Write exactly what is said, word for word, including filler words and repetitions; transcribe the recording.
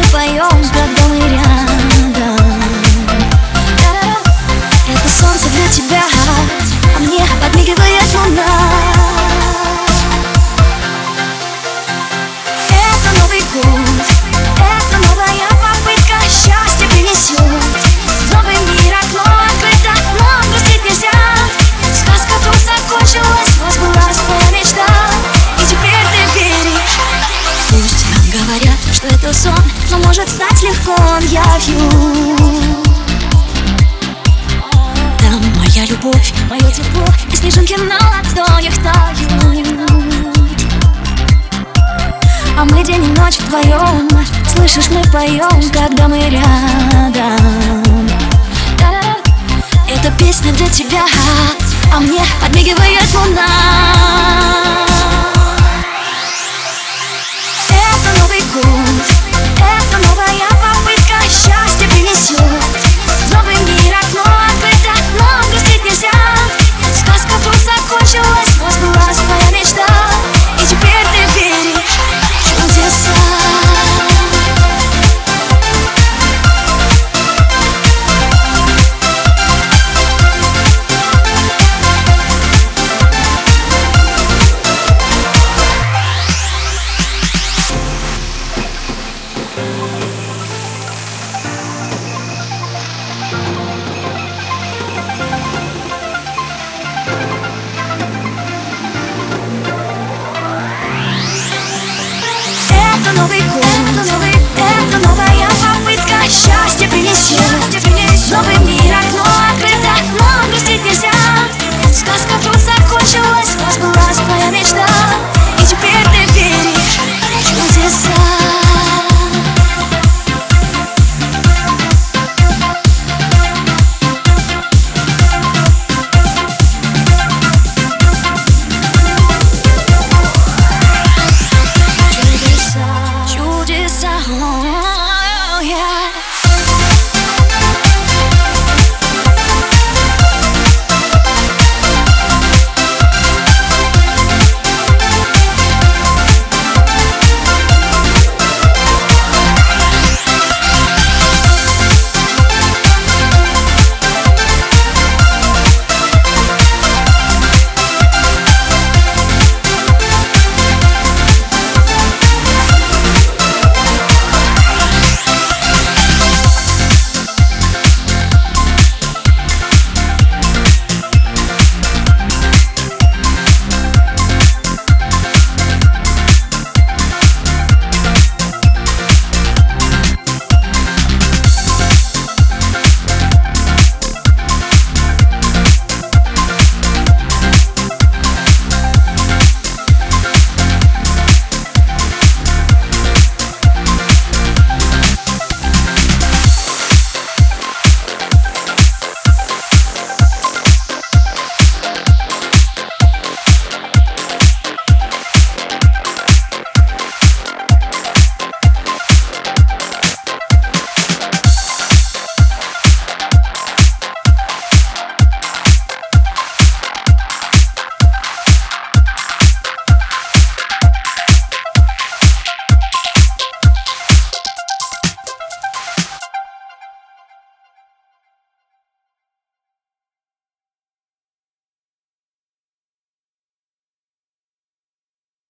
поем, когда мы рядом. Это солнце для тебя, а мне подмигивает луна. Это Новый год, это новая попытка, счастье принесет. Новый мир, окно открыто, но грустить нельзя. Сказка тут закончилась, вот была твоя мечта, и теперь ты веришь. Пусть говорят, что это сон, но может стать легко он явью. Там моя любовь, мое тепло, и снежинки на ладонях тают. А мы день и ночь вдвоем, слышишь, мы поем, когда мы рядом. Эта песня для тебя, а мне подмигивает луна. Это Новый год, это новая попытка, счастье принесет.